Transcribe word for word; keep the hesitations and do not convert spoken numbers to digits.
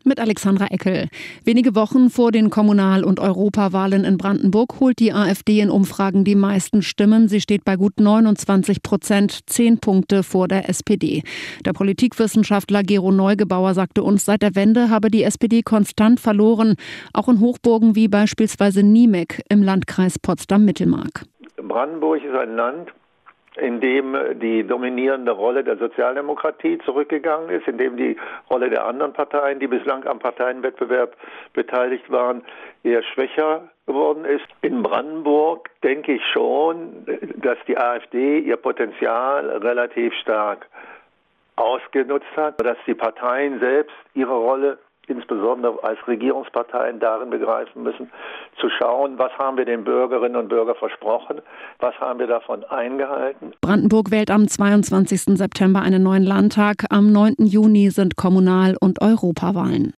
Mit Alexandra Eckel. Wenige Wochen vor den Kommunal- und Europawahlen in Brandenburg holt die AfD in Umfragen die meisten Stimmen. Sie steht bei gut neunundzwanzig Prozent, zehn Punkte vor der S P D. Der Politikwissenschaftler Gero Neugebauer sagte uns, seit der Wende habe die S P D konstant verloren, auch in Hochburgen wie beispielsweise Niemek im Landkreis Potsdam-Mittelmark. Brandenburg ist ein Land, in dem die dominierende Rolle der Sozialdemokratie zurückgegangen ist, in dem die Rolle der anderen Parteien, die bislang am Parteienwettbewerb beteiligt waren, eher schwächer geworden ist. In Brandenburg denke ich schon, dass die AfD ihr Potenzial relativ stark ausgenutzt hat, dass die Parteien selbst ihre Rolle insbesondere als Regierungsparteien darin begreifen müssen, zu schauen, was haben wir den Bürgerinnen und Bürgern versprochen, was haben wir davon eingehalten. Brandenburg wählt am zweiundzwanzigsten September einen neuen Landtag. Am neunten Juni sind Kommunal- und Europawahlen.